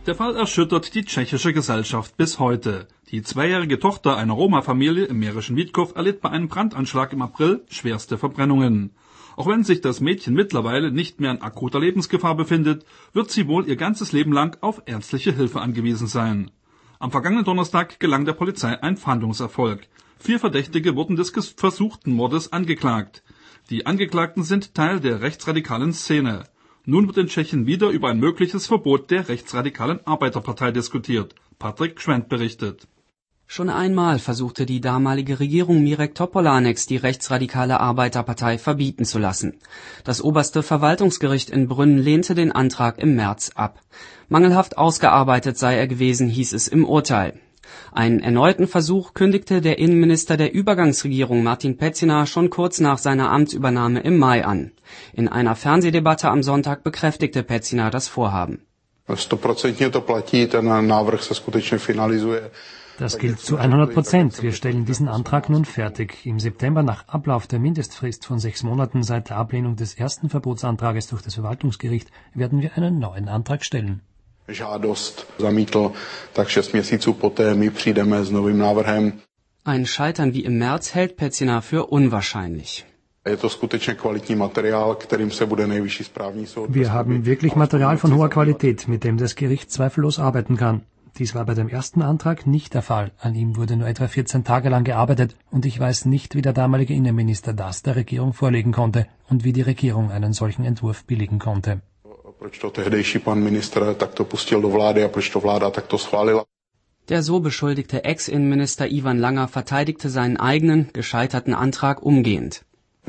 Der Fall erschüttert die tschechische Gesellschaft bis heute. Die zweijährige Tochter einer Roma-Familie im mährischen Vítkov erlitt bei einem Brandanschlag im April schwerste Verbrennungen. Auch wenn sich das Mädchen mittlerweile nicht mehr in akuter Lebensgefahr befindet, wird sie wohl ihr ganzes Leben lang auf ärztliche Hilfe angewiesen sein. Am vergangenen Donnerstag gelang der Polizei ein Fahndungserfolg. 4 Verdächtige wurden des versuchten Mordes angeklagt. Die Angeklagten sind Teil der rechtsradikalen Szene. Nun wird in Tschechien wieder über ein mögliches Verbot der rechtsradikalen Arbeiterpartei diskutiert. Patrick Schwendt berichtet. Schon einmal versuchte die damalige Regierung Mirek Topoláneks, die rechtsradikale Arbeiterpartei verbieten zu lassen. Das oberste Verwaltungsgericht in Brünn lehnte den Antrag im März ab. Mangelhaft ausgearbeitet sei er gewesen, hieß es im Urteil. Einen erneuten Versuch kündigte der Innenminister der Übergangsregierung Martin Pecina schon kurz nach seiner Amtsübernahme im Mai an. In einer Fernsehdebatte am Sonntag bekräftigte Pecina das Vorhaben. 100% to platí, ten návrh se skutečně finalizuje. Das gilt zu 100%. Wir stellen diesen Antrag nun fertig. Im September, nach Ablauf der Mindestfrist von 6 Monaten seit der Ablehnung des ersten Verbotsantrages durch das Verwaltungsgericht, werden wir einen neuen Antrag stellen. Žádost zamítl, tak 6 měsíců poté my přijdeme s novým návrhem. Ein Scheitern wie im März hält Pecina für unwahrscheinlich. Je to skutečně kvalitní materiál, kterým se bude nejvyšší správní soud. Wir haben wirklich Material von hoher Qualität, mit dem das Gericht zweifellos arbeiten kann. Dies war bei dem ersten Antrag nicht der Fall. An ihm wurde nur etwa 14 Tage lang gearbeitet und ich weiß nicht, wie der damalige Innenminister das der Regierung vorlegen konnte und wie die Regierung einen solchen Entwurf billigen konnte. Proč to tehdejší pan ministr takto pustil do vlády a proč to vláda takto schválila? Der so beschuldigte Ex-Innenminister Ivan Langer verteidigte seinen eigenen, gescheiterten Antrag umgehend.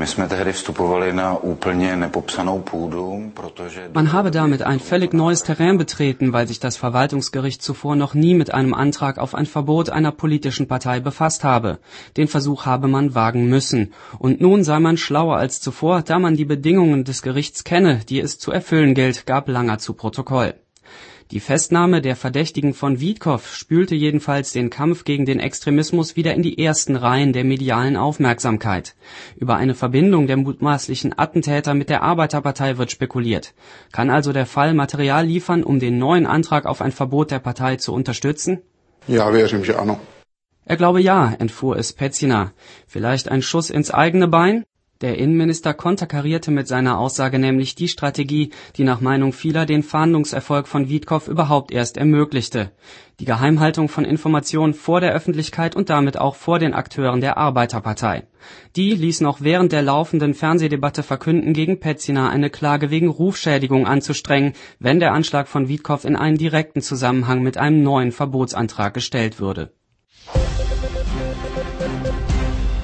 Man habe damit ein völlig neues Terrain betreten, weil sich das Verwaltungsgericht zuvor noch nie mit einem Antrag auf ein Verbot einer politischen Partei befasst habe. Den Versuch habe man wagen müssen. Und nun sei man schlauer als zuvor, da man die Bedingungen des Gerichts kenne, die es zu erfüllen gilt, gab Langer zu Protokoll. Die Festnahme der Verdächtigen von Vítkov spülte jedenfalls den Kampf gegen den Extremismus wieder in die ersten Reihen der medialen Aufmerksamkeit. Über eine Verbindung der mutmaßlichen Attentäter mit der Arbeiterpartei wird spekuliert. Kann also der Fall Material liefern, um den neuen Antrag auf ein Verbot der Partei zu unterstützen? Já věřím, že ano. Er glaube ja, entfuhr es Pecina. Vielleicht ein Schuss ins eigene Bein? Der Innenminister konterkarierte mit seiner Aussage nämlich die Strategie, die nach Meinung vieler den Fahndungserfolg von Vítkov überhaupt erst ermöglichte. Die Geheimhaltung von Informationen vor der Öffentlichkeit und damit auch vor den Akteuren der Arbeiterpartei. Die ließ noch während der laufenden Fernsehdebatte verkünden, gegen Pecina eine Klage wegen Rufschädigung anzustrengen, wenn der Anschlag von Vítkov in einen direkten Zusammenhang mit einem neuen Verbotsantrag gestellt würde.